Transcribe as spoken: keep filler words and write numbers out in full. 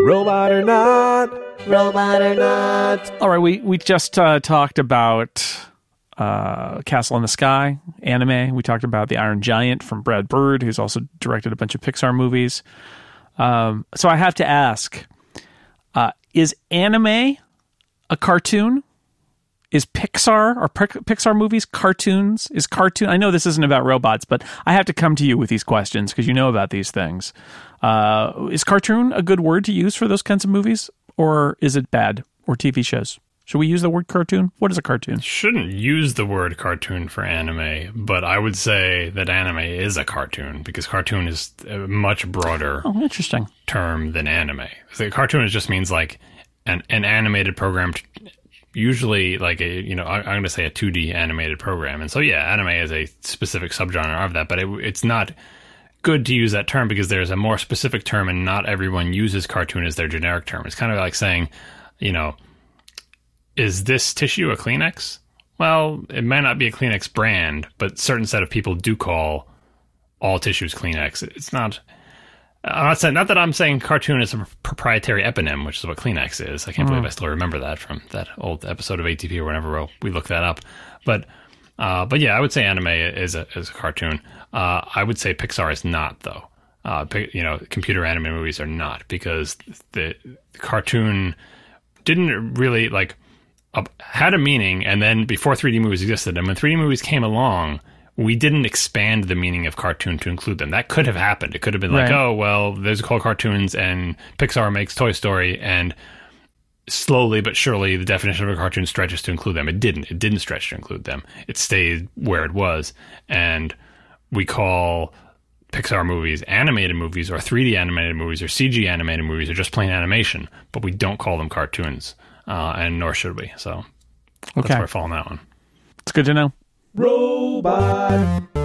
Robot or not, robot or not. All right, we, we just uh, talked about uh, Castle in the Sky, anime. We talked about The Iron Giant from Brad Bird, who's also directed a bunch of Pixar movies. Um, so I have to ask, uh, is anime a cartoon? Is Pixar, are Pixar movies cartoons? Is cartoon, I know this isn't about robots, but I have to come to you with these questions because you know about these things. Uh, is cartoon a good word to use for those kinds of movies? Or is it bad? Or T V shows? Should we use the word cartoon? What is a cartoon? Shouldn't use the word cartoon for anime, but I would say that anime is a cartoon because cartoon is a much broader oh, interesting. term than anime. So cartoon just means like an, an animated program, t- usually like a, you know, I, I'm going to say a two D animated program. And so, yeah, anime is a specific subgenre of that, but it, it's not good to use that term because there's a more specific term and not everyone uses cartoon as their generic term. It's kind of like saying, you know, is this tissue a Kleenex? Well, it might not be a Kleenex brand, but a certain set of people do call all tissues Kleenex. It's not, I'm not saying, not that I'm saying cartoon is a proprietary eponym, which is what Kleenex is. I can't mm. believe I still remember that from that old episode of A T P or whenever we looked that up. But, uh, but yeah, I would say anime is a, is a cartoon. Uh, I would say Pixar is not, though. Uh, you know, computer animated movies are not because the, the cartoon didn't really like, Uh, had a meaning, and then before three D movies existed, and when three D movies came along, we didn't expand the meaning of cartoon to include them. That could have happened. It could have been like, right. oh, well, those are called cartoons, and Pixar makes Toy Story, and slowly but surely the definition of a cartoon stretches to include them. It didn't. It didn't stretch to include them. It stayed where it was, and we call Pixar movies animated movies, or three D animated movies, or C G animated movies, or just plain animation, but we don't call them cartoons. Uh, and nor should we. So that's okay. where I fall on that one. It's good to know. Robot.